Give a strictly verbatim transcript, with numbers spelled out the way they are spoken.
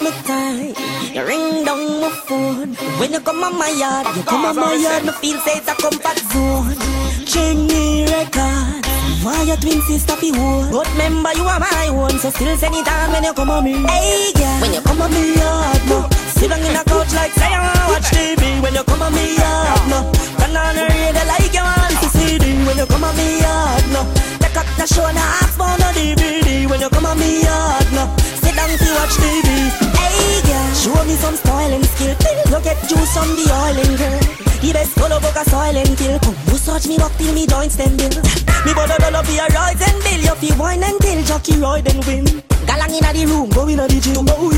me time. You ring down my phone. When you come on my yard, you come on my yard, me feel say it's a comfort zone. Change me record. Why your twin sister fi hold? But remember you are my one, so still send it on when you come on me. Hey girl, when you come on me yard, no. Sit down in a couch like say you wanna watch T V. When you come on me yard, no. Turn on the radio like you want to C D. When you come on me yard, no. Take up the show and ask for no D V D. When you come on me yard, no. Sit down to watch T V. Hey girl, show me some style and skill. You get juice from the oil and girl. The best color book a soil and kill. Come you search me up till me joints them bill. Me bother doll up your rides and bill. You feel wine and till jockey ride and win. Galang inna the room, go inna the gym.